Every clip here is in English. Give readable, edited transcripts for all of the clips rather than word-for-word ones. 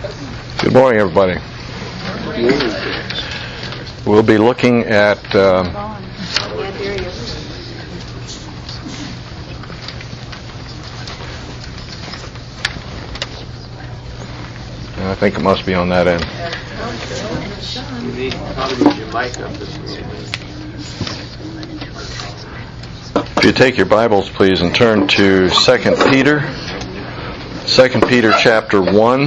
Good morning, everybody. We'll be looking at I think it must be on that end. You need to move your mic up this morning. If you take your Bibles, please, and turn to 2 Peter. 2 Peter chapter 1.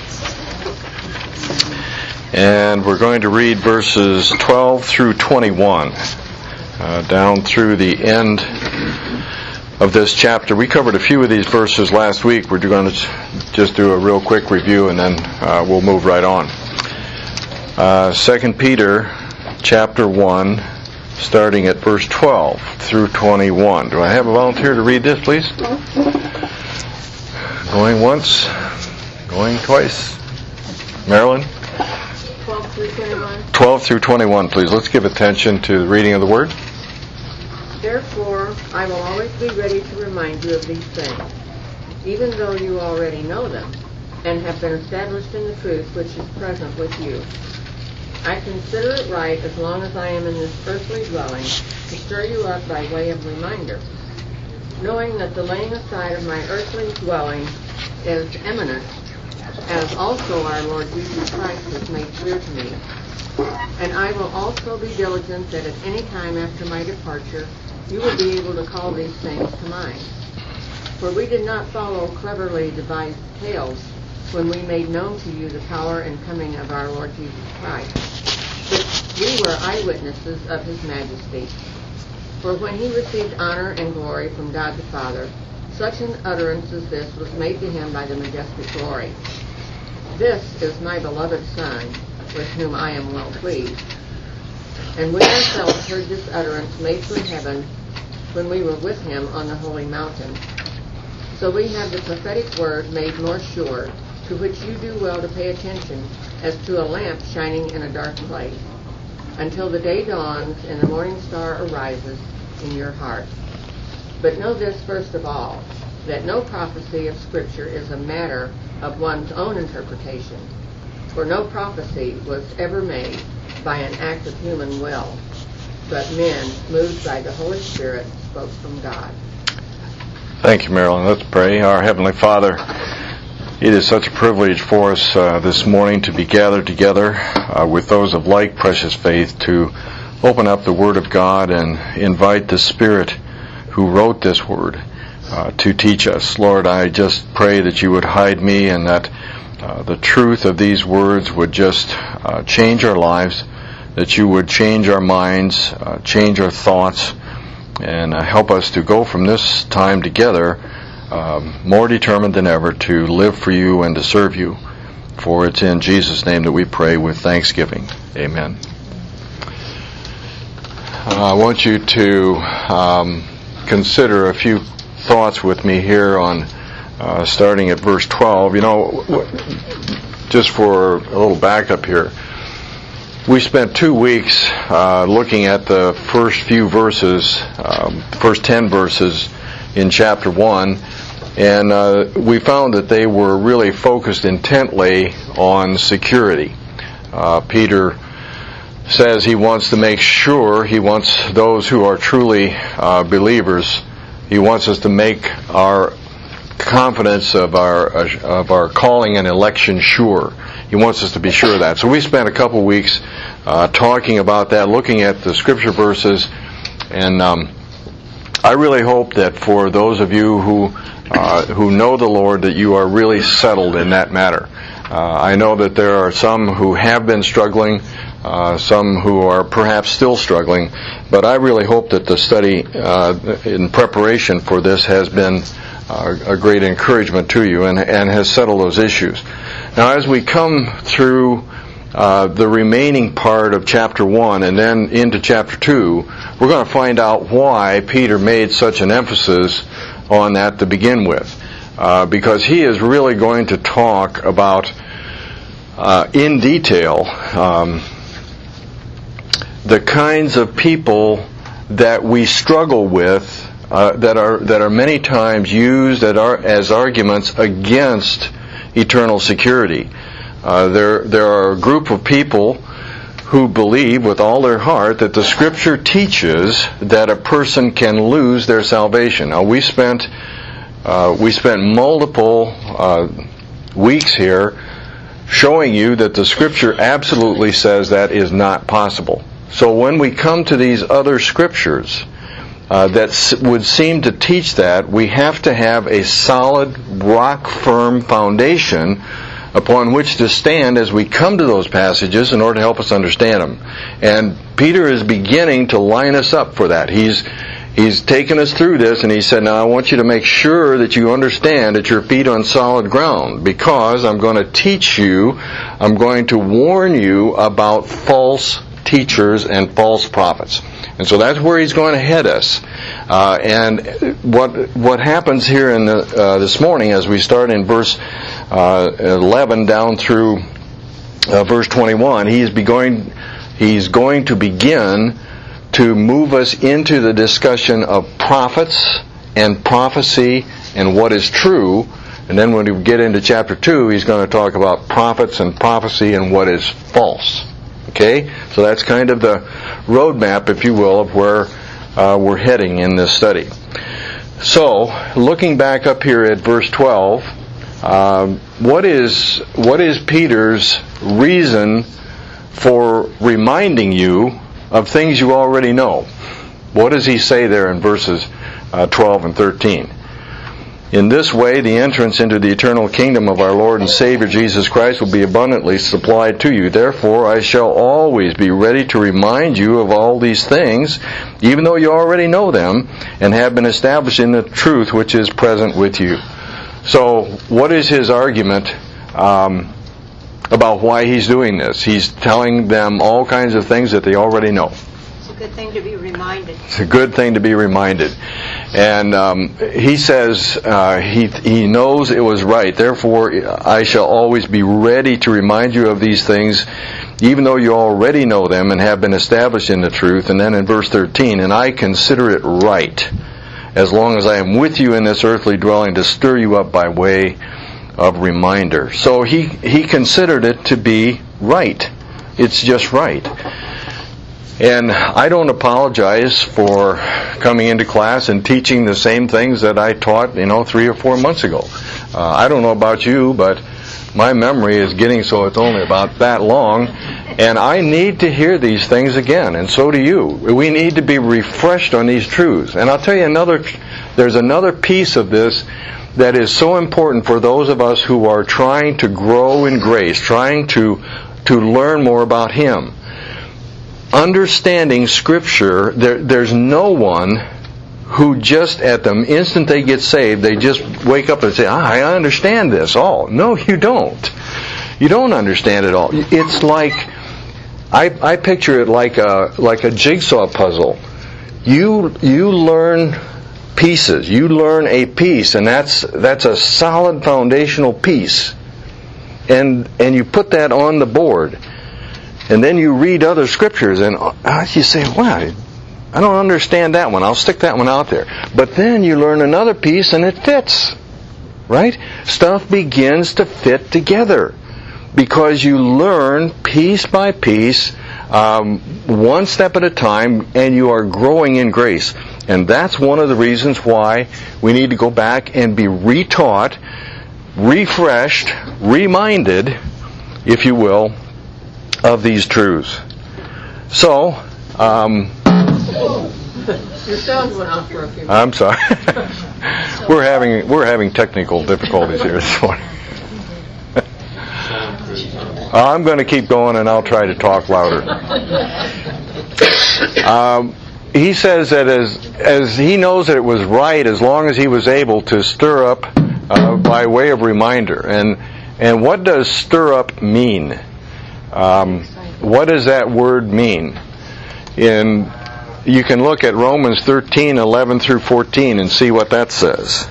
And we're going to read verses 12 through 21, down through the end of this chapter. We covered a few of these verses last week. We're going to just do a real quick review, and then we'll move right on. 2 Peter chapter 1, starting at verse 12 through 21. Do I have a volunteer to read this, please? Going once, going twice. Marilyn? 12 through 21, please. Let's give attention to the reading of the Word. Therefore, I will always be ready to remind you of these things, even though you already know them, and have been established in the truth which is present with you. I consider it right, as long as I am in this earthly dwelling, to stir you up by way of reminder, knowing that the laying aside of my earthly dwelling is imminent, as also our Lord Jesus Christ has made clear to me. And I will also be diligent that at any time after my departure you will be able to call these things to mind. For we did not follow cleverly devised tales when we made known to you the power and coming of our Lord Jesus Christ, but we were eyewitnesses of his majesty. For when he received honor and glory from God the Father, such an utterance as this was made to him by the majestic glory. This is my beloved Son, with whom I am well pleased. And we ourselves heard this utterance made from heaven when we were with him on the holy mountain. So we have the prophetic word made more sure, to which you do well to pay attention, as to a lamp shining in a dark place, until the day dawns and the morning star arises in your heart. But know this first of all, that no prophecy of Scripture is a matter of one's own interpretation, for no prophecy was ever made by an act of human will, but men, moved by the Holy Spirit, spoke from God. Thank you, Marilyn. Let's pray. Our Heavenly Father, it is such a privilege for us this morning to be gathered together with those of like precious faith to open up the Word of God and invite the Spirit who wrote this Word to teach us. Lord, I just pray that you would hide me and that the truth of these words would just change our lives, that you would change our minds, change our thoughts, and help us to go from this time together more determined than ever to live for you and to serve you. For it's in Jesus' name that we pray with thanksgiving. Amen. I want you to consider a few thoughts with me here on starting at verse 12. You know, just for a little backup here, we spent 2 weeks looking at the first few verses, first 10 verses in chapter 1, and we found that they were really focused intently on security. Peter says he wants to make sure, he wants those who are truly believers, he wants us to make our confidence of our calling and election sure. He wants us to be sure of that. So we spent a couple weeks talking about that, looking at the scripture verses, and I really hope that for those of you who know the Lord, that you are really settled in that matter. I know that there are some who have been struggling, some who are perhaps still struggling, but I really hope that the study in preparation for this has been a great encouragement to you and has settled those issues. Now, as we come through the remaining part of chapter 1 and then into chapter 2, we're going to find out why Peter made such an emphasis on that to begin with. Because he is really going to talk about, in detail, the kinds of people that we struggle with, that are many times used as arguments against eternal security. There are a group of people who believe with all their heart that the Scripture teaches that a person can lose their salvation. Now, we spent multiple weeks here showing you that the Scripture absolutely says that is not possible. So when we come to these other Scriptures that would seem to teach that, we have to have a solid, rock-firm foundation upon which to stand as we come to those passages in order to help us understand them. And Peter is beginning to line us up for that. He's taken us through this, and he said, now I want you to make sure that you understand that your feet on solid ground, because I'm going to teach you, I'm going to warn you about false teachers and false prophets. And so that's where he's going to head us. And what happens here in this morning, as we start in verse 11 down through verse 21, he's going to begin to move us into the discussion of prophets and prophecy and what is true. And then when we get into chapter 2, he's going to talk about prophets and prophecy and what is false. Okay? So that's kind of the roadmap, if you will, of where we're heading in this study. So, looking back up here at verse 12, what is Peter's reason for reminding you of things you already know? What does he say there in verses 12 and 13? In this way, the entrance into the eternal kingdom of our Lord and Savior Jesus Christ will be abundantly supplied to you. Therefore, I shall always be ready to remind you of all these things, even though you already know them and have been established in the truth which is present with you. So, what is his argument about why he's doing this? He's telling them all kinds of things that they already know. It's a good thing to be reminded. It's a good thing to be reminded. And he says he knows it was right. Therefore, I shall always be ready to remind you of these things, even though you already know them and have been established in the truth. And then in verse 13, and I consider it right, as long as I am with you in this earthly dwelling, to stir you up by way of reminder. So he considered it to be right. It's just right. And I don't apologize for coming into class and teaching the same things that I taught, 3 or 4 months ago. I don't know about you, but my memory is getting so it's only about that long, and I need to hear these things again, and so do you. We need to be refreshed on these truths. And I'll tell you there's another piece of this that is so important for those of us who are trying to grow in grace, trying to learn more about Him. Understanding Scripture, there's no one who just at the instant they get saved, they just wake up and say, I understand this all. No, you don't. You don't understand it all. It's like, I picture it like a jigsaw puzzle. You learn pieces. You learn a piece, and that's a solid foundational piece. And you put that on the board. And then you read other scriptures, and you say, wow, I don't understand that one. I'll stick that one out there. But then you learn another piece, and it fits. Right? Stuff begins to fit together. Because you learn piece by piece, one step at a time, and you are growing in grace. And that's one of the reasons why we need to go back and be retaught, refreshed, reminded, if you will, of these truths. So, your sound went off for a few minutes. I'm sorry. We're having technical difficulties here this morning. I'm going to keep going, and I'll try to talk louder. He says that as he knows that it was right, as long as he was able to stir up by way of reminder. And what does stir up mean? What does that word mean? You can look at Romans 13:11 through 14 and see what that says.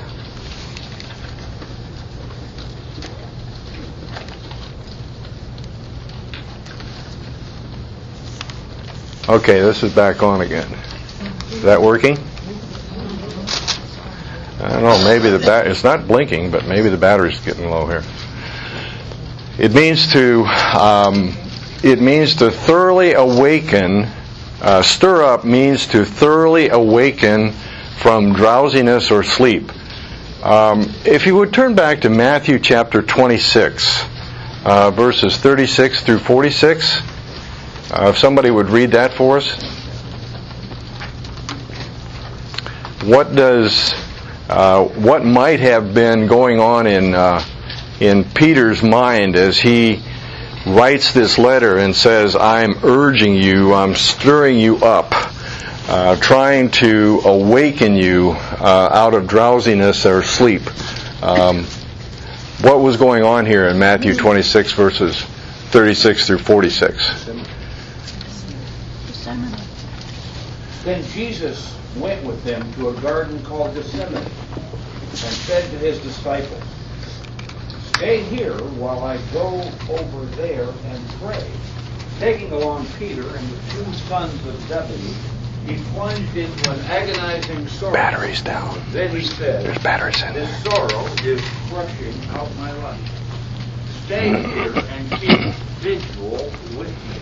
Okay, this is back on again. Is that working? I don't know, maybe it's not blinking, but maybe the battery's getting low here. It means to thoroughly awaken. Stir up means to thoroughly awaken from drowsiness or sleep. If you would turn back to Matthew chapter 26, verses 36 through 46, if somebody would read that for us. What might have been going on in Peter's mind as he writes this letter and says, I'm urging you, I'm stirring you up, trying to awaken you out of drowsiness or sleep. What was going on here in Matthew 26, verses 36 through 46? Then Jesus went with them to a garden called Gethsemane and said to his disciples, Stay here while I go over there and pray. Taking along Peter and the two sons of Zebedee, he plunged into an agonizing sorrow. Batteries down. Then he said, There's batteries in This there. sorrow is crushing out my life. Stay here and keep vigil with me.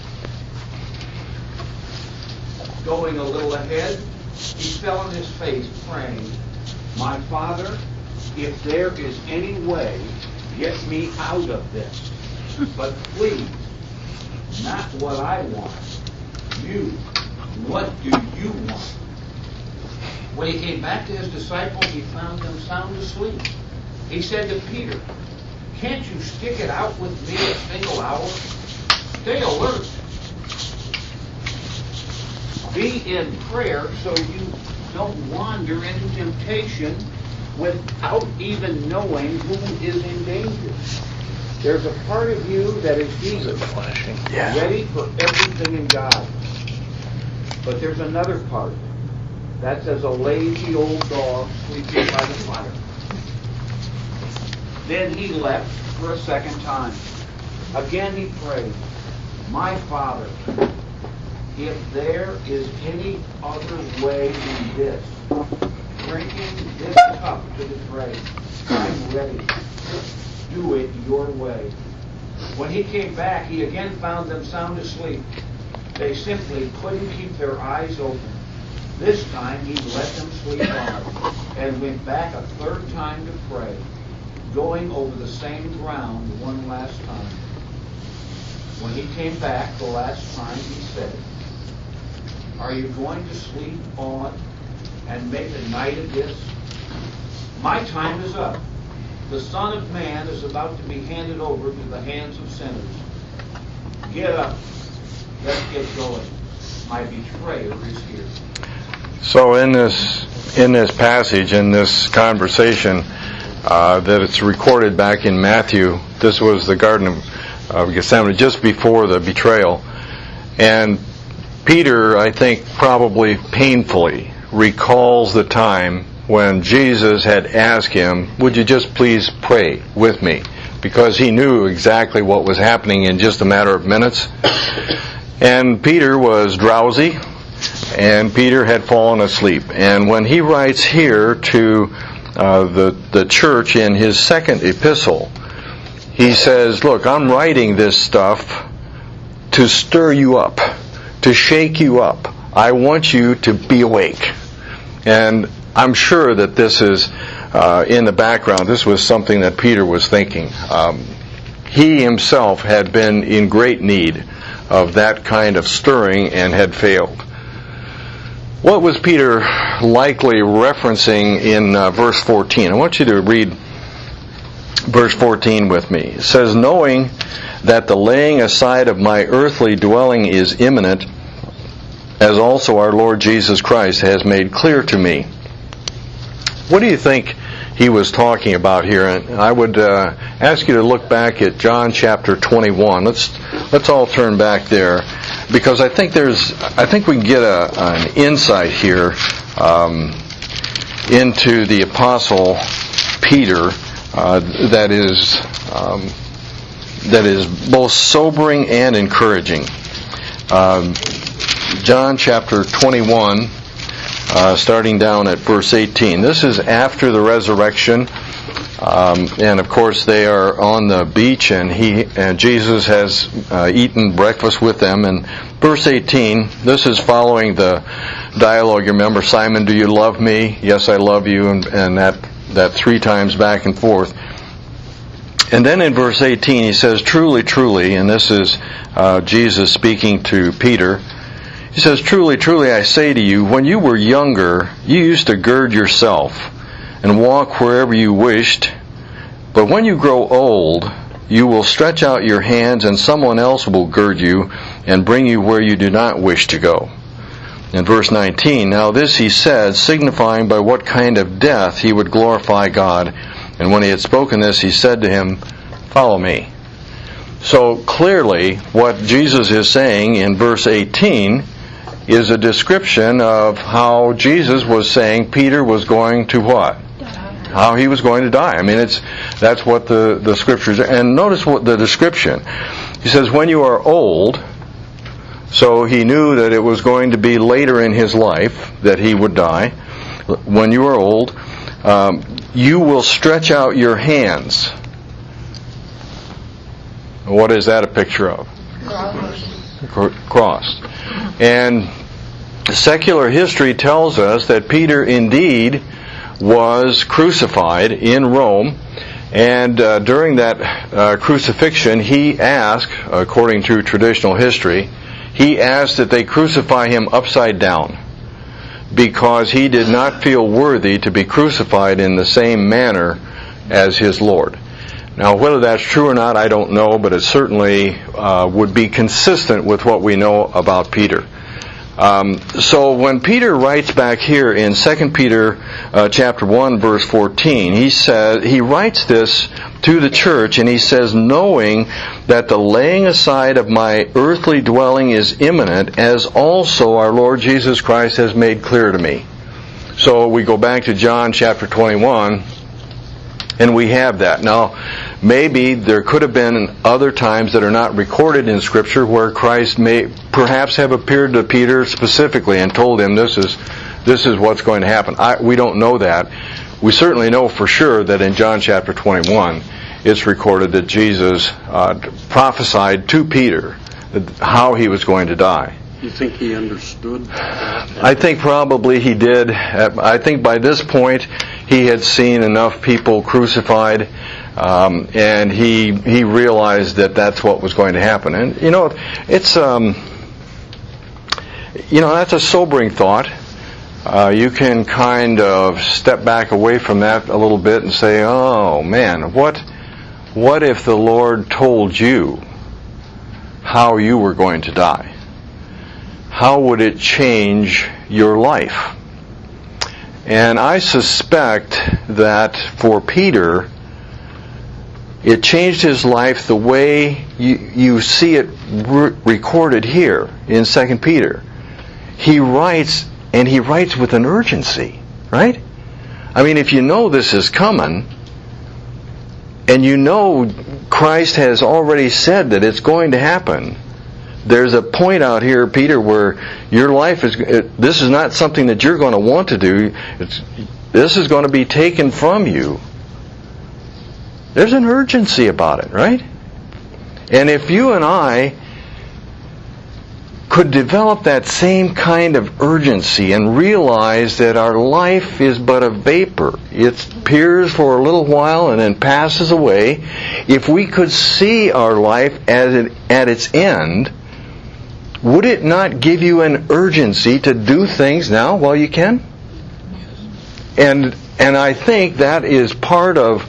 Going a little ahead, he fell on his face, praying, My Father, if there is any way, get me out of this. But please, not what I want. What do you want? When he came back to his disciples, he found them sound asleep. He said to Peter, Can't you stick it out with me a single hour? Stay alert. Be in prayer so you don't wander into temptation without even knowing who is in danger. There's a part of you that is eager, ready for everything in God. But there's another part that's as a lazy old dog sleeping by the fire. Then he left for a second time. Again he prayed, My Father, if there is any other way than this, drinking this cup to the grave, I'm ready. Do it your way. When he came back, he again found them sound asleep. They simply couldn't keep their eyes open. This time he let them sleep on and went back a third time to pray, going over the same ground one last time. When he came back the last time, he said, Are you going to sleep on and make a night of this? My time is up. The Son of Man is about to be handed over to the hands of sinners. Get up. Let's get going. My betrayer is here. So in this passage, in this conversation that it's recorded back in Matthew, this was the Garden of Gethsemane just before the betrayal. And Peter, I think, probably painfully recalls the time when Jesus had asked him, would you just please pray with me? Because he knew exactly what was happening in just a matter of minutes. And Peter was drowsy, and Peter had fallen asleep. And when he writes here to the church in his second epistle, he says, look, I'm writing this stuff to stir you up, to shake you up. I want you to be awake. And I'm sure that this is in the background. This was something that Peter was thinking. He himself had been in great need of that kind of stirring and had failed. What was Peter likely referencing in verse 14? I want you to read verse 14 with me. It says, knowing that the laying aside of my earthly dwelling is imminent, as also our Lord Jesus Christ has made clear to me. What do you think he was talking about here? And I would ask you to look back at John chapter 21. Let's all turn back there, because I think we can get an insight here into the Apostle Peter that is both sobering and encouraging. John chapter 21. Starting down at verse 18. This is after the resurrection. And of course they are on the beach, and Jesus has eaten breakfast with them. And verse 18, this is following the dialogue. You remember, Simon, do you love me? Yes, I love you, and that 3 times back and forth. And then in verse 18 he says, truly, truly, and this is Jesus speaking to Peter. He says, truly, truly, I say to you, when you were younger, you used to gird yourself and walk wherever you wished. But when you grow old, you will stretch out your hands, and someone else will gird you and bring you where you do not wish to go. In verse 19, now this he said, signifying by what kind of death he would glorify God. And when he had spoken this, he said to him, follow me. So clearly, what Jesus is saying in verse 18 is a description of how Jesus was saying Peter was going to what? How he was going to die. I mean, that's what the scriptures are. And notice what the description. He says, when you are old, so he knew that it was going to be later in his life that he would die. When you are old, you will stretch out your hands. What is that a picture of? Cross. And secular history tells us that Peter indeed was crucified in Rome, and during that crucifixion he asked, according to traditional history, he asked that they crucify him upside down, because he did not feel worthy to be crucified in the same manner as his Lord. Now, whether that's true or not, I don't know, but it certainly would be consistent with what we know about Peter. So when Peter writes back here in 2 Peter chapter 1, verse 14, he writes this to the church, and he says, knowing that the laying aside of my earthly dwelling is imminent, as also our Lord Jesus Christ has made clear to me. So we go back to John chapter 21, and we have that. Now, maybe there could have been other times that are not recorded in Scripture where Christ may perhaps have appeared to Peter specifically and told him this is what's going to happen. We don't know that. We certainly know for sure that in John chapter 21 it's recorded that Jesus prophesied to Peter how he was going to die. You think he understood? I think probably he did. I think by this point he had seen enough people crucified, and he realized that that's what was going to happen. And it's that's a sobering thought. You can kind of step back away from that a little bit and say, "Oh man, what if the Lord told you how you were going to die? How would it change your life?" And I suspect that for Peter, it changed his life the way you see it recorded here in 2 Peter. He writes, and he writes with an urgency, right? I mean, if you know this is coming, and you know Christ has already said that it's going to happen, there's a point out here, Peter, where your life this is not something that you're going to want to do. This is going to be taken from you. There's an urgency about it, right? And if you and I could develop that same kind of urgency and realize that our life is but a vapor, it appears for a little while and then passes away, if we could see our life at its end, would it not give you an urgency to do things now while you can? And I think that is part of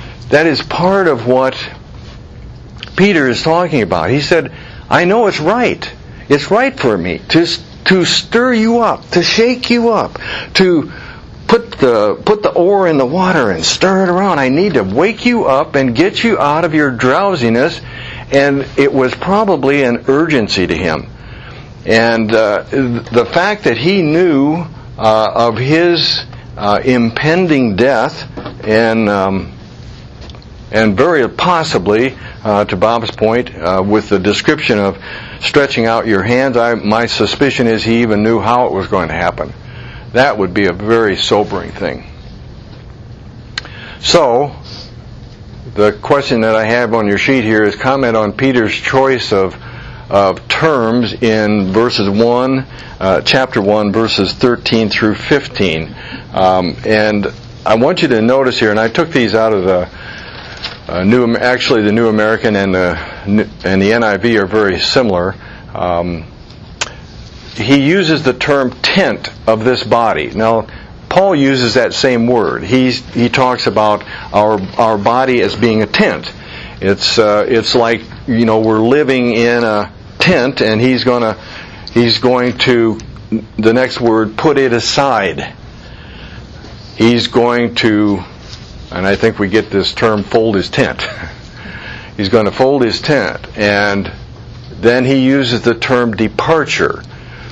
what Peter is talking about. He said, I know it's right. It's right for me to stir you up, to shake you up, to put the oar in the water and stir it around. I need to wake you up and get you out of your drowsiness. And it was probably an urgency to him. And the fact that he knew of his impending death, and very possibly, to Bob's point, with the description of stretching out your hands, my suspicion is he even knew how it was going to happen. That would be a very sobering thing. So, the question that I have on your sheet here is comment on Peter's choice of terms in chapter 1, verses 13 through 15. And I want you to notice here, and I took these out of the New American and the NIV are very similar. He uses the term tent of this body. Now, Paul uses that same word. He talks about our body as being a tent. It's like, we're living in a tent, and he's going to, the next word, put it aside. He's going to, and I think we get this term, fold his tent. He's going to fold his tent, and then he uses the term departure.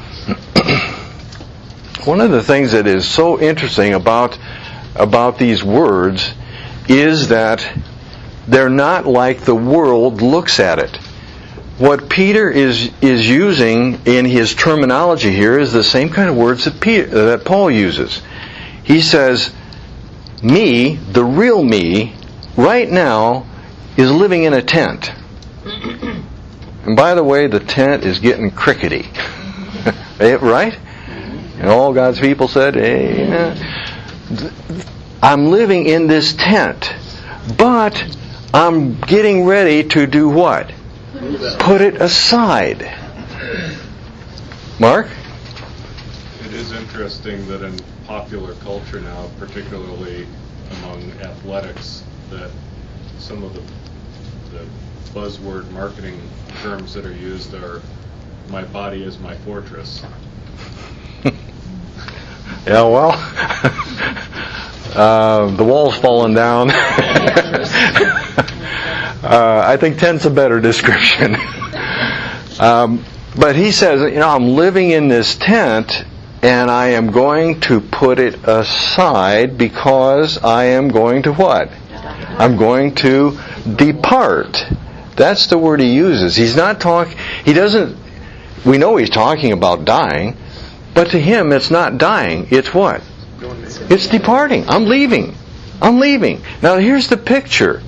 One of the things that is so interesting about these words is that they're not like the world looks at it. What Peter is using in his terminology here is the same kind of words that Paul uses. He says, me, the real me, right now, is living in a tent. And by the way, the tent is getting crickety. Right? And all God's people said, amen. I'm living in this tent, but I'm getting ready to do what? Put it aside. Mark? It is interesting that in popular culture now, particularly among athletics, that some of the buzzword marketing terms that are used are, my body is my fortress. Yeah, well, the wall's fallen down. I think tent's a better description. But he says, I'm living in this tent, and I am going to put it aside because I am going to what? I'm going to depart. That's the word he uses. He's not we know he's talking about dying, but to him it's not dying. It's what? It's departing. I'm leaving. Now here's the picture.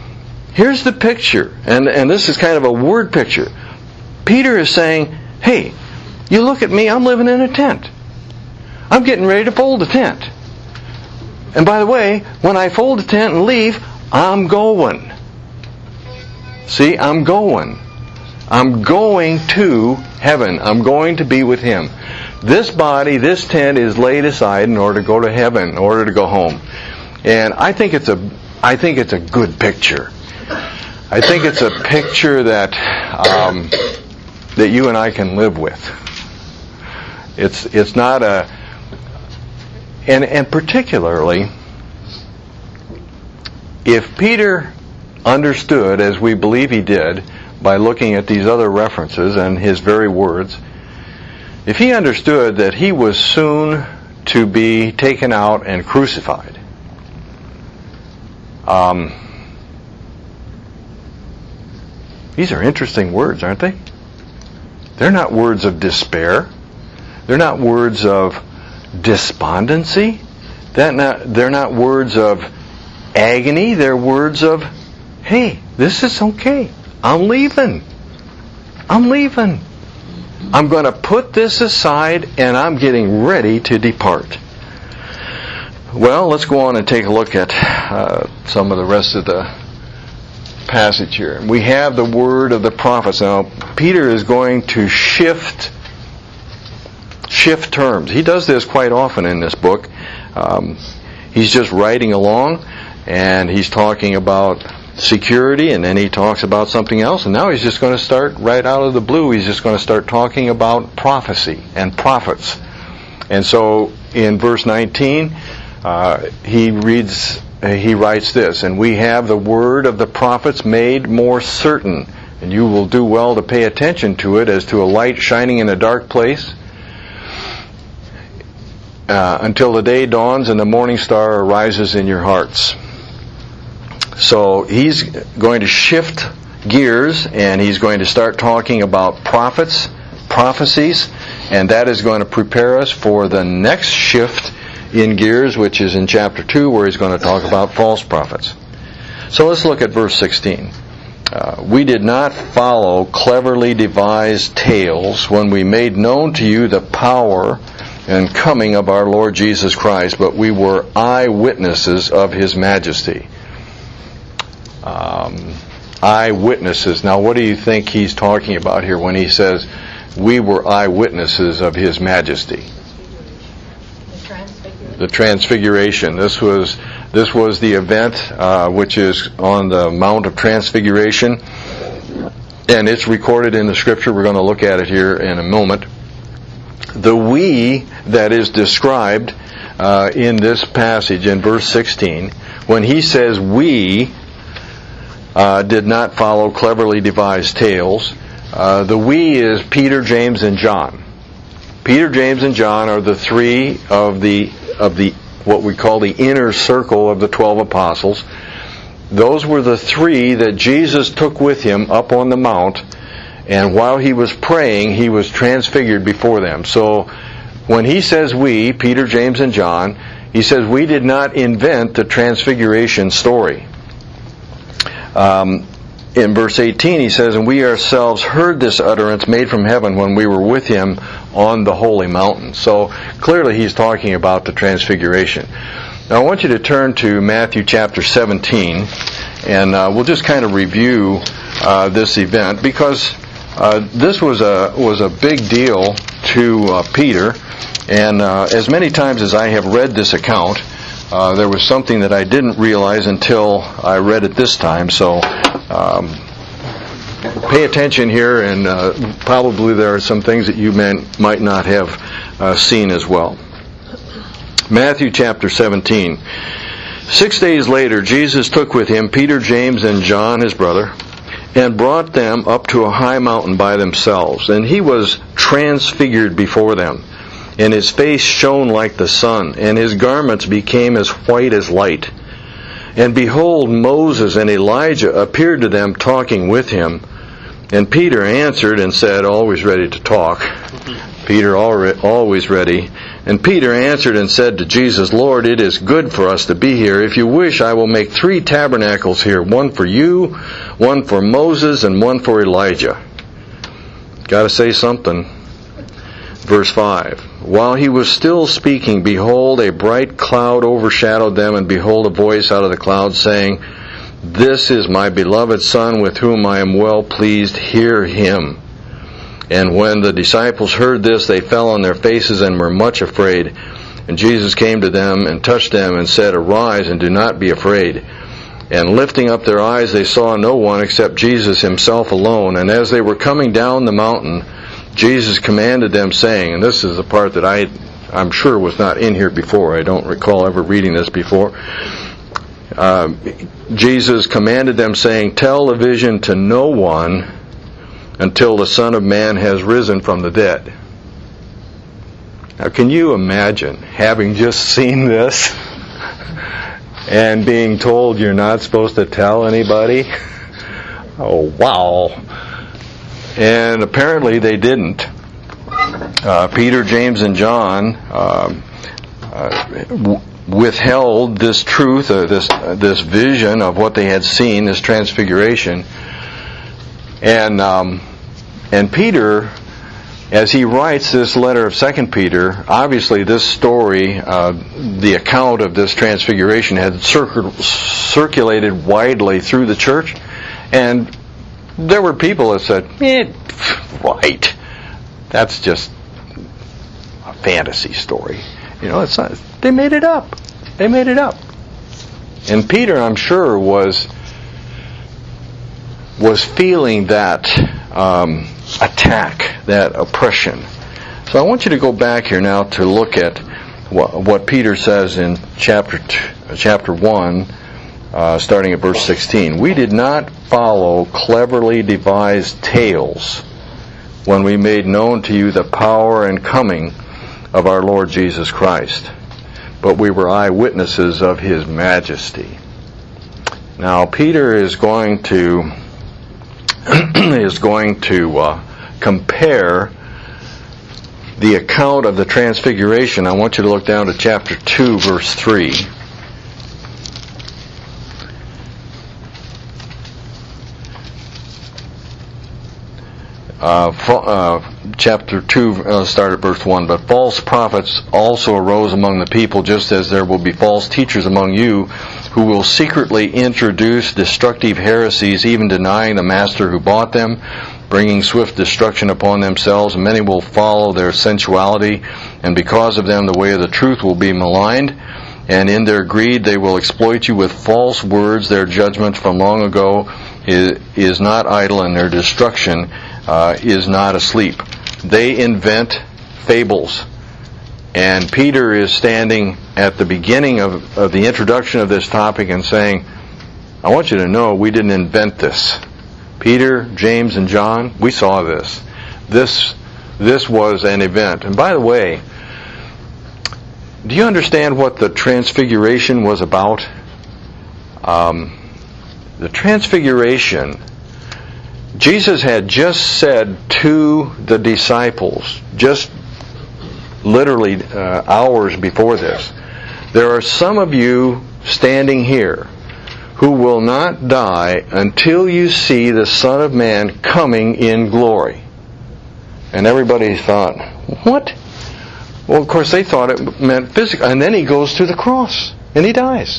And this is kind of a word picture. Peter is saying, hey, you look at me, I'm living in a tent. I'm getting ready to fold the tent. And by the way, when I fold the tent and leave, I'm going. See, I'm going. I'm going to heaven. I'm going to be with Him. This body, this tent is laid aside in order to go to heaven, in order to go home. And I think it's a good picture. I think it's a picture that you and I can live with. It's not and particularly if Peter understood, as we believe he did, by looking at these other references and his very words, if he understood that he was soon to be taken out and crucified, these are interesting words, aren't they? They're not words of despair. They're not words of despondency. They're not words of agony. They're words of, hey, this is okay. I'm leaving. I'm going to put this aside, and I'm getting ready to depart. Well, let's go on and take a look at some of the rest of the passage here. We have the word of the prophets. Now, Peter is going to shift terms. He does this quite often in this book. He's just writing along, and he's talking about security, and then he talks about something else, and now he's just going to start right out of the blue. He's just going to start talking about prophecy and prophets. And so in verse 19, he writes this, and we have the word of the prophets made more certain, and you will do well to pay attention to it as to a light shining in a dark place, until the day dawns and the morning star arises in your hearts. So he's going to shift gears, and he's going to start talking about prophets, prophecies, and that is going to prepare us for the next shift in gears, which is in chapter 2, where he's going to talk about false prophets. So let's look at verse 16. We did not follow cleverly devised tales when we made known to you the power and coming of our Lord Jesus Christ, but we were eyewitnesses of His majesty. Eyewitnesses. Now, what do you think he's talking about here when he says we were eyewitnesses of His majesty? The Transfiguration. This was the event which is on the Mount of Transfiguration, and it's recorded in the Scripture. We're going to look at it here in a moment. The we that is described in this passage in verse 16, when he says we did not follow cleverly devised tales, the we is Peter, James, and John. Peter, James, and John are the three of the what we call the inner circle of the 12 apostles. Those were the three that Jesus took with Him up on the mount, and while He was praying, He was transfigured before them. So when He says we, Peter, James, and John, He says we did not invent the Transfiguration story. In verse 18 he says, and we ourselves heard this utterance made from heaven when we were with Him on the holy mountain. So clearly he's talking about the Transfiguration. Now I want you to turn to Matthew chapter 17, and we'll just kind of review this event, because this was a big deal to Peter, and as many times as I have read this account, there was something that I didn't realize until I read it this time. So pay attention here, and probably there are some things that you might not have seen as well. Matthew chapter 17. 6 days later, Jesus took with Him Peter, James, and John, His brother, and brought them up to a high mountain by themselves. And He was transfigured before them, and His face shone like the sun, and His garments became as white as light. And behold, Moses and Elijah appeared to them talking with Him. And Peter answered and said, always ready to talk. Peter always ready. And Peter answered and said to Jesus, Lord, it is good for us to be here. If you wish, I will make 3 tabernacles here, one for you, one for Moses, and one for Elijah. Got to say something. Verse 5. While He was still speaking, behold, a bright cloud overshadowed them, and behold, a voice out of the cloud saying, This is my beloved Son, with whom I am well pleased. Hear Him. And when the disciples heard this, they fell on their faces and were much afraid. And Jesus came to them and touched them and said, Arise and do not be afraid. And lifting up their eyes, they saw no one except Jesus Himself alone. And as they were coming down the mountain, Jesus commanded them, saying, and this is the part that I'm sure was not in here before. I don't recall ever reading this before. Jesus commanded them, saying, Tell the vision to no one until the Son of Man has risen from the dead. Now, can you imagine having just seen this and being told you're not supposed to tell anybody? Oh, wow. And apparently they didn't. Peter, James, and John withheld this truth, this vision of what they had seen, this transfiguration. And Peter, as he writes this letter of 2 Peter, obviously this story, the account of this transfiguration had circulated widely through the church, and there were people that said, right, that's just a fantasy story. It's not. They made it up. They made it up. And Peter, I'm sure, was feeling that attack, that oppression. So I want you to go back here now to look at what Peter says in chapter 1, starting at verse 16. We did not follow cleverly devised tales when we made known to you the power and coming of our Lord Jesus Christ, but we were eyewitnesses of His majesty. Now, Peter is going to compare the account of the Transfiguration. I want you to look down to chapter 2, verse 3. chapter 2, start at verse 1. But false prophets also arose among the people, just as there will be false teachers among you, who will secretly introduce destructive heresies, even denying the master who bought them, bringing swift destruction upon themselves. And many will follow their sensuality, and because of them the way of the truth will be maligned. And in their greed they will exploit you with false words. Their judgment from long ago is not idle, and their destruction is not asleep. They invent fables. And Peter is standing at the beginning of the introduction of this topic and saying, I want you to know we didn't invent this. Peter, James, and John, we saw this. This was an event. And by the way, do you understand what the Transfiguration was about? The Transfiguration, Jesus had just said to the disciples, just literally hours before this, there are some of you standing here who will not die until you see the Son of Man coming in glory. And everybody thought, what? Well, of course, they thought it meant physical. And then he goes to the cross, and he dies.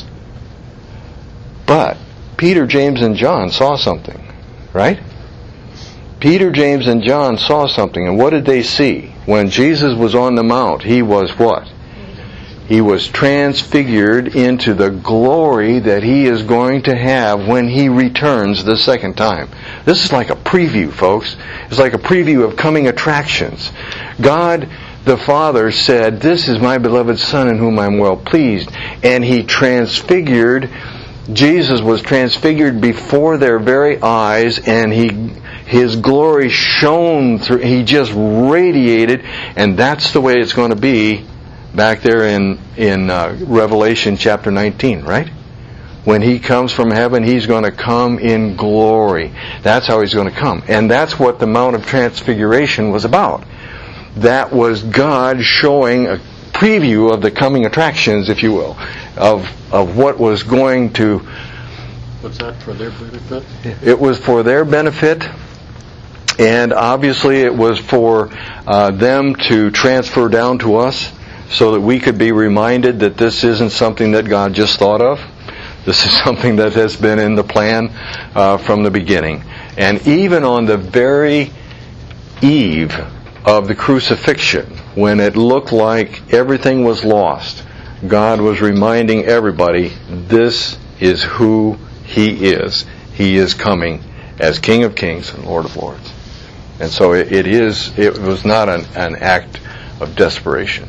But Peter, James, and John saw something, right? Peter, James, and John saw something. And what did they see? When Jesus was on the mount, he was what? He was transfigured into the glory that he is going to have when he returns the second time. This is like a preview, folks. It's like a preview of coming attractions. God the Father said, this is my beloved Son in whom I am well pleased. And he transfigured. Jesus was transfigured before their very eyes, and his glory shone through. He just radiated, and that's the way it's going to be back there in Revelation chapter 19, right? When he comes from heaven, he's going to come in glory. That's how he's going to come. And that's what the Mount of Transfiguration was about. That was God showing a preview of the coming attractions, if you will, of what was going to... Was that for their benefit? It was for their benefit, and obviously it was for them to transfer down to us so that we could be reminded that this isn't something that God just thought of. This is something that has been in the plan from the beginning. And even on the very eve of the crucifixion, when it looked like everything was lost, God was reminding everybody, this is who He is. He is coming as King of Kings and Lord of Lords. And so it was not an act of desperation.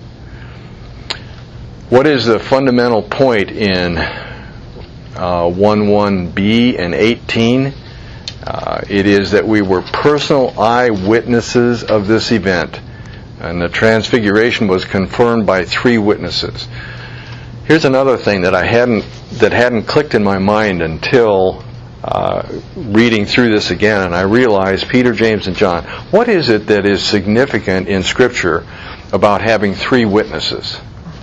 What is the fundamental point in 1:1b and 18? It is that we were personal eyewitnesses of this event. And the Transfiguration was confirmed by 3 witnesses. Here's another thing that hadn't clicked in my mind until reading through this again, and I realized Peter, James, and John. What is it that is significant in Scripture about having 3 witnesses?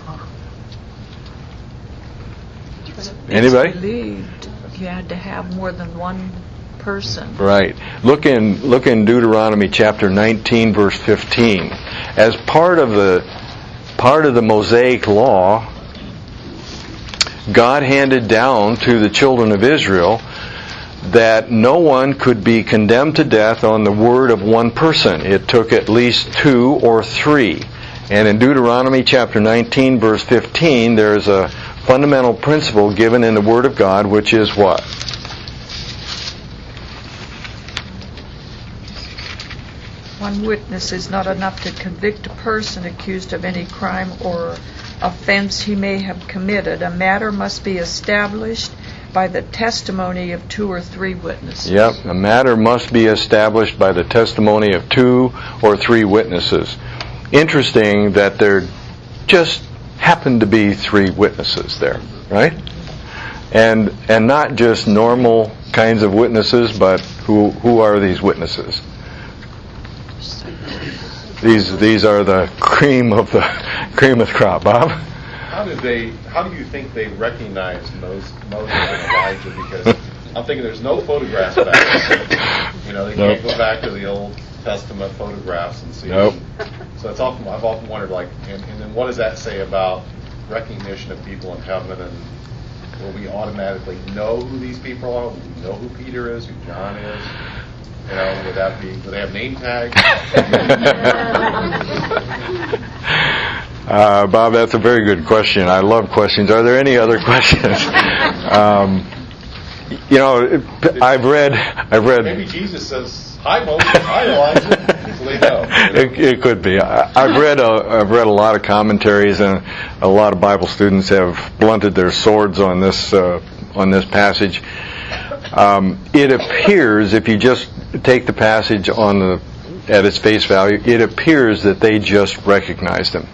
Anybody? Believed you had to have more than one person. Right. Look in Deuteronomy chapter 19, verse 15. As part of the Mosaic law, God handed down to the children of Israel that no one could be condemned to death on the word of one person. It took at least 2 or 3. And in Deuteronomy chapter 19, verse 15, there's a fundamental principle given in the Word of God, which is what? One witness is not enough to convict a person accused of any crime or offense he may have committed. A matter must be established by the testimony of 2 or 3 witnesses. Yep, a matter must be established by the testimony of 2 or 3 witnesses. Interesting that there just happened to be 3 witnesses there, right? And not just normal kinds of witnesses, but who are these witnesses? These are the cream of the crop, Bob. How do you think they recognized Moses and Elijah? Because I'm thinking there's no photographs back then. You know, they Nope. can't go back to the Old Testament photographs and see. Nope. So I've often wondered, like, and then what does that say about recognition of people in heaven, and will we automatically know who these people are? Will we know who Peter is, who John is? You know, would they have name tags? Bob, that's a very good question. I love questions. Are there any other questions? I've read. Maybe Jesus says, "Hi, Moses. Hi, Elijah." So they know. It could be. I've read a lot of commentaries, and a lot of Bible students have blunted their swords on this passage. It appears, if you just take the passage at its face value, it appears that they just recognized him,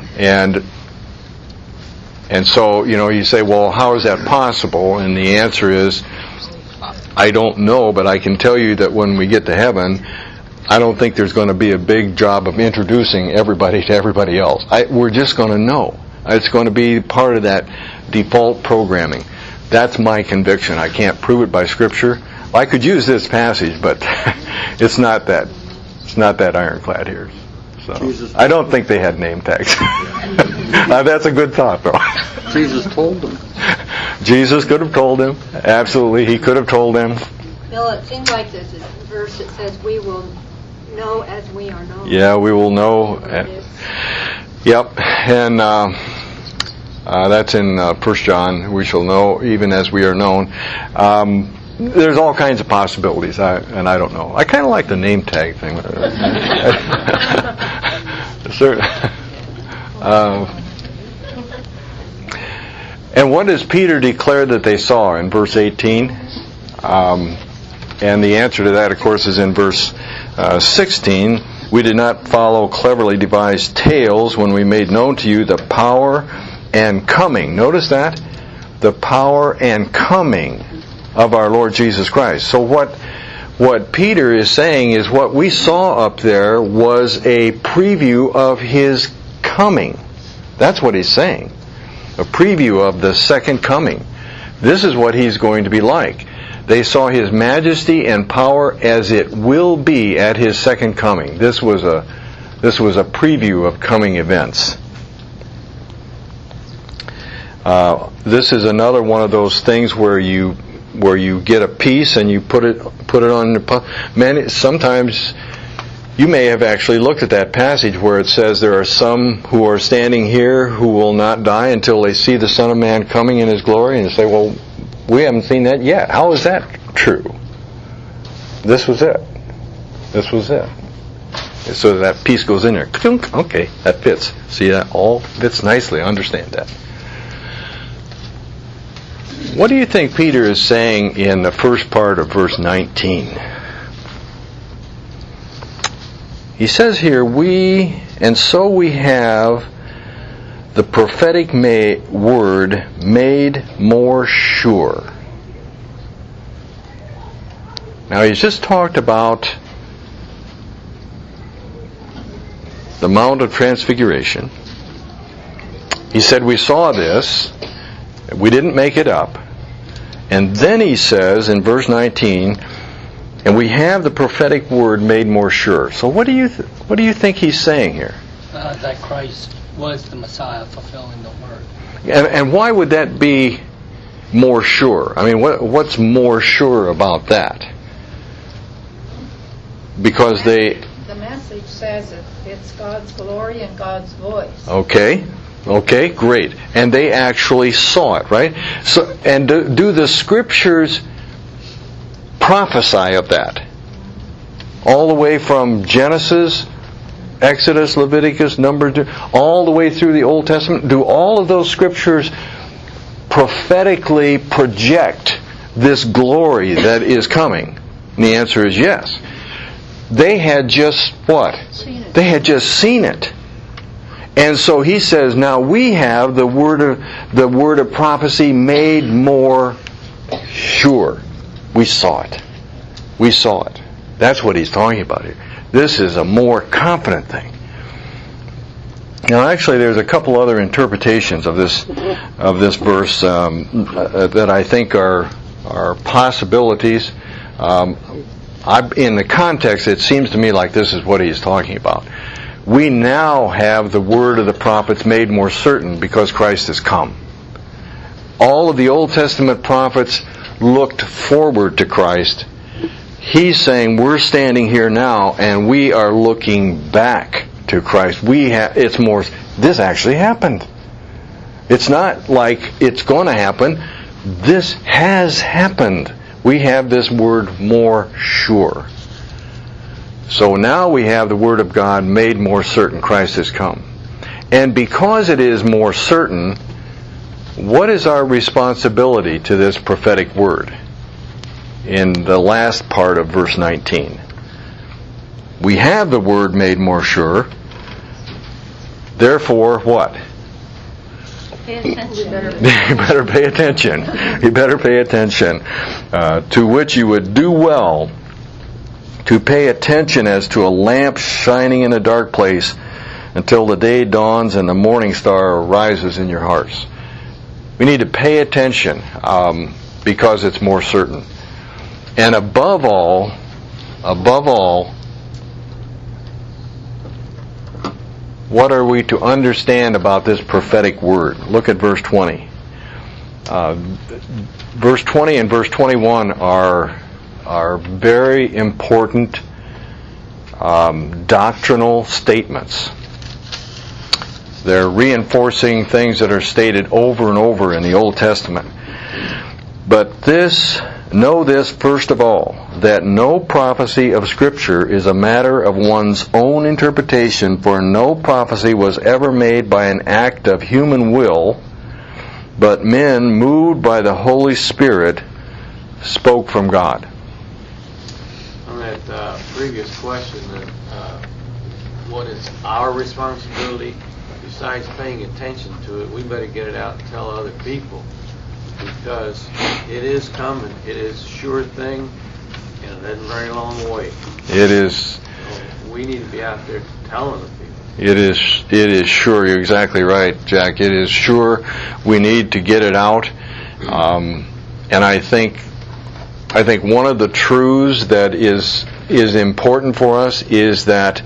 and so you say, well, how is that possible? And the answer is, I don't know, but I can tell you that when we get to heaven, I don't think there's going to be a big job of introducing everybody to everybody else. We're just going to know. It's going to be part of that default programming. That's my conviction. I can't prove it by Scripture. I could use this passage, but it's not that ironclad here. So I don't think they had name tags. That's a good thought, though. Jesus told them. Jesus could have told him. Absolutely, he could have told them. Bill, it seems like this is a verse that says we will know as we are known. Yeah, we will know. Yep, and that's in 1 John. We shall know even as we are known. There's all kinds of possibilities, and I don't know. I kind of like the name tag thing. And what does Peter declare that they saw in verse 18? And the answer to that, of course, is in verse 16. We did not follow cleverly devised tales when we made known to you the power and coming. Notice that? The power and coming of our Lord Jesus Christ. So what Peter is saying is what we saw up there was a preview of his coming. That's what he's saying. A preview of the second coming. This is what he's going to be like. They saw his majesty and power as it will be at his second coming. This was a preview of coming events. This is another one of those things where you get a piece and you put it on the man. Sometimes you may have actually looked at that passage where it says there are some who are standing here who will not die until they see the Son of Man coming in His glory, and you say, well, we haven't seen that yet. How is that true? This was it. This was it. So that piece goes in there. Okay, that fits. See, that all fits nicely. I understand that. What do you think Peter is saying in the first part of verse 19? He says here, we have the prophetic word made more sure. Now he's just talked about the Mount of Transfiguration. He said we saw this, we didn't make it up. And then he says in verse 19, and we have the prophetic word made more sure. So what do you think he's saying here? That Christ was the Messiah fulfilling the word. And why would that be more sure? I mean, what's more sure about that? Because the message says it's God's glory and God's voice. Okay, great. And they actually saw it, right? So, and do the Scriptures prophesy of that? All the way from Genesis, Exodus, Leviticus, Numbers, all the way through the Old Testament, do all of those Scriptures prophetically project this glory that is coming? And the answer is yes. They had just what? They had just seen it. And so he says, now we have the word of prophecy made more sure. We saw it. We saw it. That's what he's talking about here. This is a more confident thing. Now, actually, there's a couple other interpretations of this verse that I think are possibilities. in the context, it seems to me like this is what he's talking about. We now have the word of the prophets made more certain because Christ has come. All of the Old Testament prophets looked forward to Christ. He's saying we're standing here now and we are looking back to Christ. It's more, this actually happened. It's not like it's going to happen. This has happened. We have this word more sure. So now we have the Word of God made more certain. Christ has come. And because it is more certain, what is our responsibility to this prophetic word? In the last part of verse 19. We have the word made more sure. Therefore, what? Pay attention. You better pay attention. You better pay attention. To which you would do well to pay attention as to a lamp shining in a dark place until the day dawns and the morning star rises in your hearts. We need to pay attention because it's more certain. And above all, what are we to understand about this prophetic word? Look at verse 20. Verse 20 and verse 21 are very important doctrinal statements. They're reinforcing things that are stated over and over in the Old Testament. But know this first of all, that no prophecy of Scripture is a matter of one's own interpretation, for no prophecy was ever made by an act of human will, but men moved by the Holy Spirit spoke from God. On that previous question, what is our responsibility? Besides paying attention to it, we better get it out and tell other people, because it is coming. It is a sure thing, and it isn't very long away. It is. So we need to be out there telling the people. It is sure. You're exactly right, Jack. It is sure. We need to get it out. And I think one of the truths that is important for us is that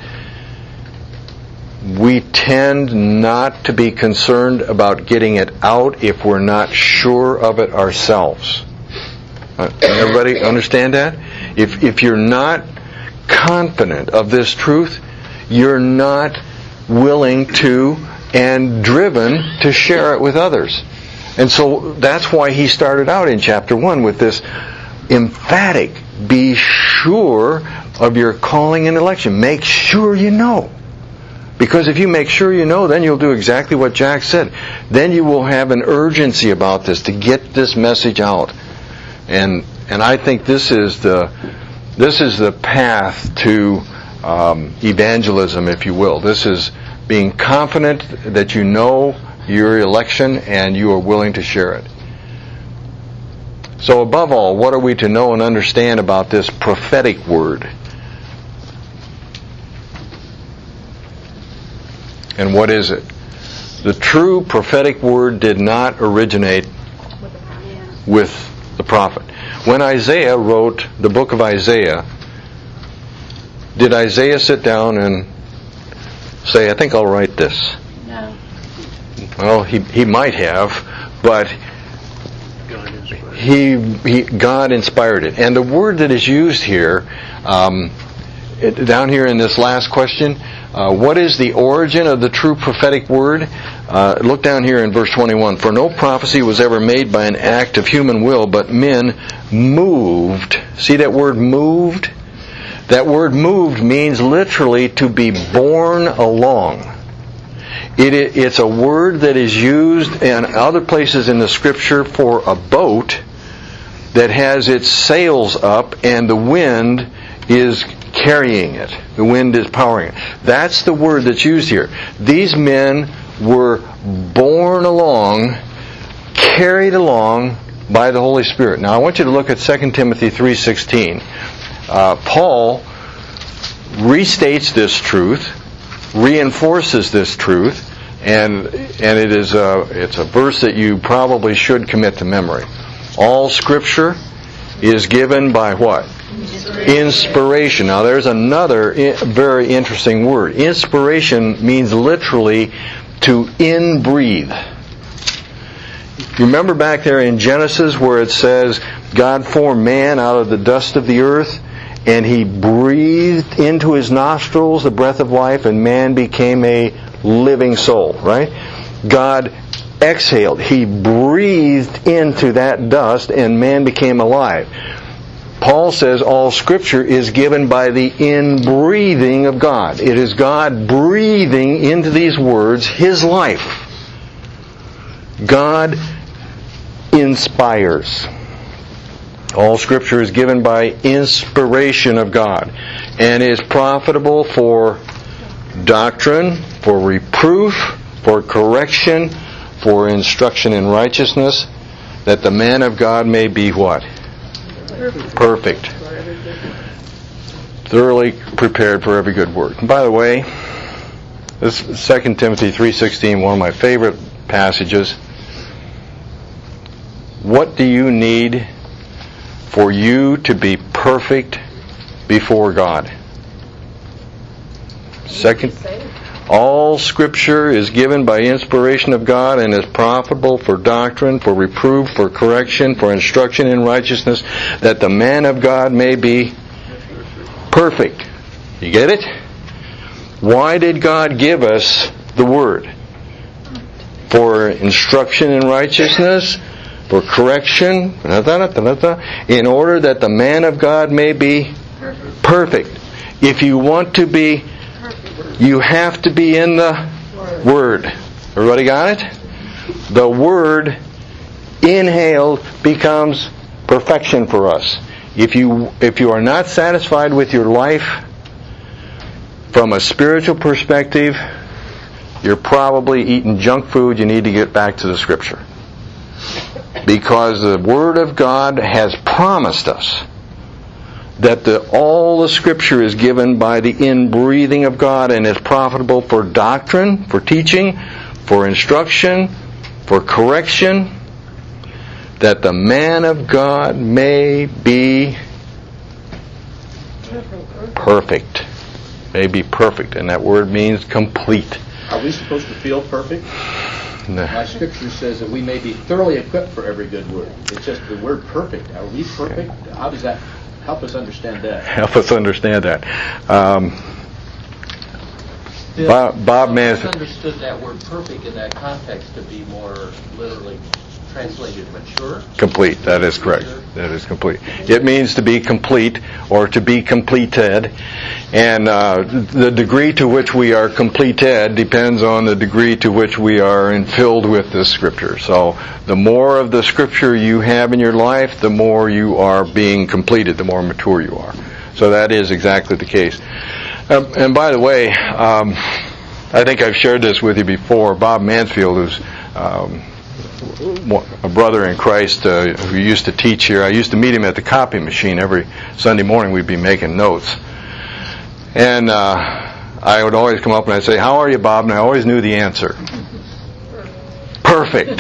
we tend not to be concerned about getting it out if we're not sure of it ourselves. Everybody understand that? If you're not confident of this truth, you're not willing to and driven to share it with others. And so that's why he started out in chapter 1 with this emphatic, be sure of your calling and election. Make sure you know. Because if you make sure you know, then you'll do exactly what Jack said. Then you will have an urgency about this, to get this message out. And I think this is the path to evangelism, if you will. This is being confident that you know your election and you are willing to share it. So above all, what are we to know and understand about this prophetic word? And what is it? The true prophetic word did not originate with the prophet. When Isaiah wrote the book of Isaiah, did Isaiah sit down and say, I think I'll write this? No. Well, he might have, but God inspired it. And the word that is used here, down here in this last question, what is the origin of the true prophetic word? Look down here in verse 21. For no prophecy was ever made by an act of human will, but men moved. See that word moved? That word moved means literally to be borne along. It's a word that is used in other places in the Scripture for a boat that has its sails up and the wind is carrying it. The wind is powering it. That's the word that's used here. These men were borne along, carried along by the Holy Spirit. Now I want you to look at 2 Timothy 3:16. Paul restates this truth, reinforces this truth, and it's a verse that you probably should commit to memory. All Scripture is given by what? Inspiration. Now there's another very interesting word. Inspiration means literally to inbreathe. Remember back there in Genesis where it says God formed man out of the dust of the earth and He breathed into his nostrils the breath of life and man became a living soul, right? God exhaled. He breathed into that dust and man became alive. Paul says all Scripture is given by the inbreathing of God. It is God breathing into these words His life. God inspires. All Scripture is given by inspiration of God and is profitable for doctrine, for reproof, for correction, for instruction in righteousness, that the man of God may be what? Perfect. Thoroughly prepared for every good work. And by the way, this is 2 Timothy 3:16, one of my favorite passages. What do you need for you to be perfect before God? All Scripture is given by inspiration of God and is profitable for doctrine, for reproof, for correction, for instruction in righteousness, that the man of God may be perfect. You get it? Why did God give us the Word? For instruction in righteousness, for correction, in order that the man of God may be perfect. If you want to be, you have to be in the Word. Everybody got it? The Word inhaled becomes perfection for us. If you are not satisfied with your life from a spiritual perspective, you're probably eating junk food. You need to get back to the Scripture. Because the Word of God has promised us that all the Scripture is given by the inbreathing of God and is profitable for doctrine, for teaching, for instruction, for correction, that the man of God may be perfect. May be perfect. And that word means complete. Are we supposed to feel perfect? No. My Scripture says that we may be thoroughly equipped for every good work. It's just the word perfect. Are we perfect? How does that help us understand that? Help us understand that. Bob Mans understood that word perfect in that context to be more literally translated mature. Complete. That is correct. That is complete. It means to be complete or to be completed. And the degree to which we are completed depends on the degree to which we are filled with the Scripture. So the more of the Scripture you have in your life, the more you are being completed, the more mature you are. So that is exactly the case. And by the way, I think I've shared this with you before. Bob Mansfield, who's a brother in Christ who used to teach here. I used to meet him at the copy machine every Sunday morning. We'd be making notes. And I would always come up and I'd say, "How are you, Bob?" And I always knew the answer. Perfect.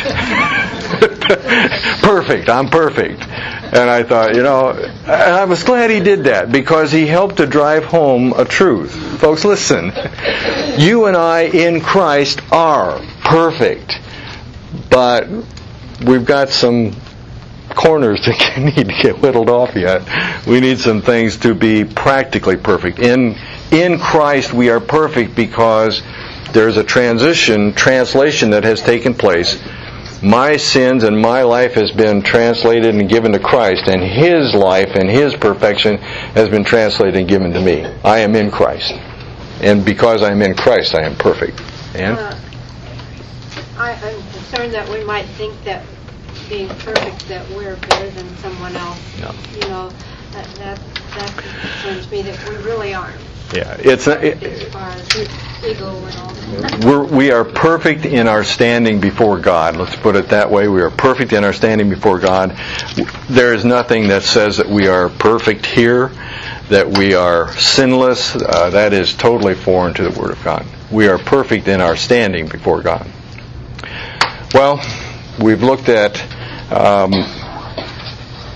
Perfect. I'm perfect. And I thought, I was glad he did that because he helped to drive home a truth. Folks, listen. You and I in Christ are perfect. But we've got some corners that need to get whittled off yet. We need some things to be practically perfect. In Christ we are perfect because there's a translation that has taken place. My sins and my life has been translated and given to Christ, and His life and His perfection has been translated and given to me. I am in Christ. And because I am in Christ, I am perfect. And? I'm concerned that we might think that being perfect, that we're better than someone else. No. That concerns me that we really aren't. Yeah, it's not, as far as ego and all that. We are perfect in our standing before God. Let's put it that way. We are perfect in our standing before God. There is nothing that says that we are perfect here, that we are sinless. That is totally foreign to the Word of God. We are perfect in our standing before God. Well, we've looked at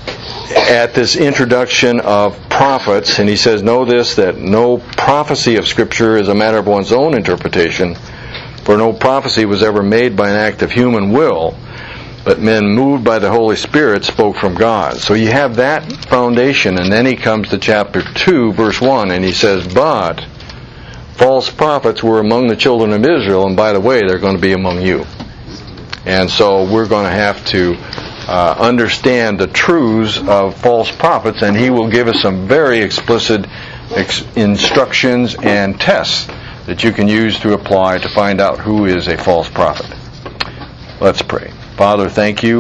at this introduction of prophets, and he says, know this, that no prophecy of Scripture is a matter of one's own interpretation, for no prophecy was ever made by an act of human will, but men moved by the Holy Spirit spoke from God. So you have that foundation, and then he comes to chapter 2, verse 1, and he says, but false prophets were among the children of Israel, and by the way, they're going to be among you. And so we're going to have to understand the truths of false prophets, and he will give us some very explicit instructions and tests that you can use to apply to find out who is a false prophet. Let's pray. Father, thank you.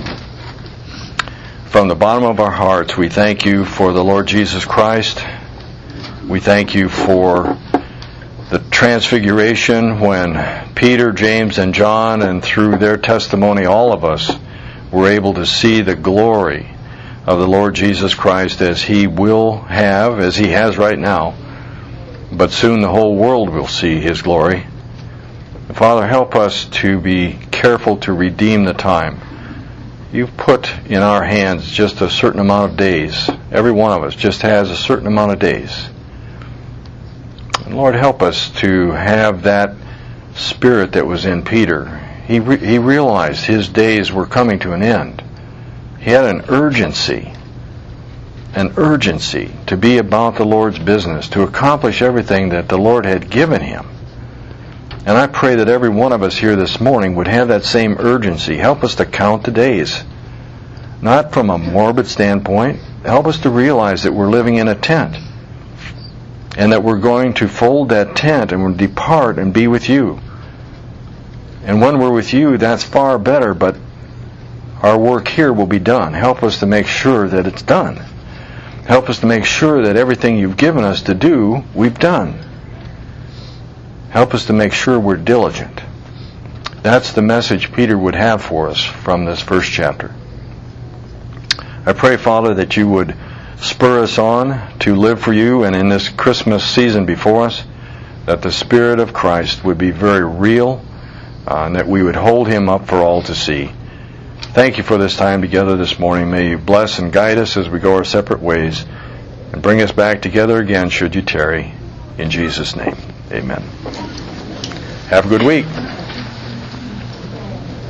From the bottom of our hearts, we thank you for the Lord Jesus Christ. We thank you for the transfiguration when Peter, James, and John, and through their testimony, all of us were able to see the glory of the Lord Jesus Christ as He will have, as He has right now. But soon the whole world will see His glory. Father, help us to be careful to redeem the time. You've put in our hands just a certain amount of days. Every one of us just has a certain amount of days. And Lord, help us to have that spirit that was in Peter. He realized his days were coming to an end. He had an urgency to be about the Lord's business, to accomplish everything that the Lord had given him. And I pray that every one of us here this morning would have that same urgency. Help us to count the days. Not from a morbid standpoint. Help us to realize that we're living in a tent. And that we're going to fold that tent and we'll depart and be with you. And when we're with you, that's far better, but our work here will be done. Help us to make sure that it's done. Help us to make sure that everything you've given us to do, we've done. Help us to make sure we're diligent. That's the message Peter would have for us from this first chapter. I pray, Father, that you would spur us on to live for you, and in this Christmas season before us, that the Spirit of Christ would be very real, and that we would hold Him up for all to see. Thank you for this time together this morning. May you bless and guide us as we go our separate ways, and bring us back together again should you tarry. In Jesus' name, amen. Have a good week.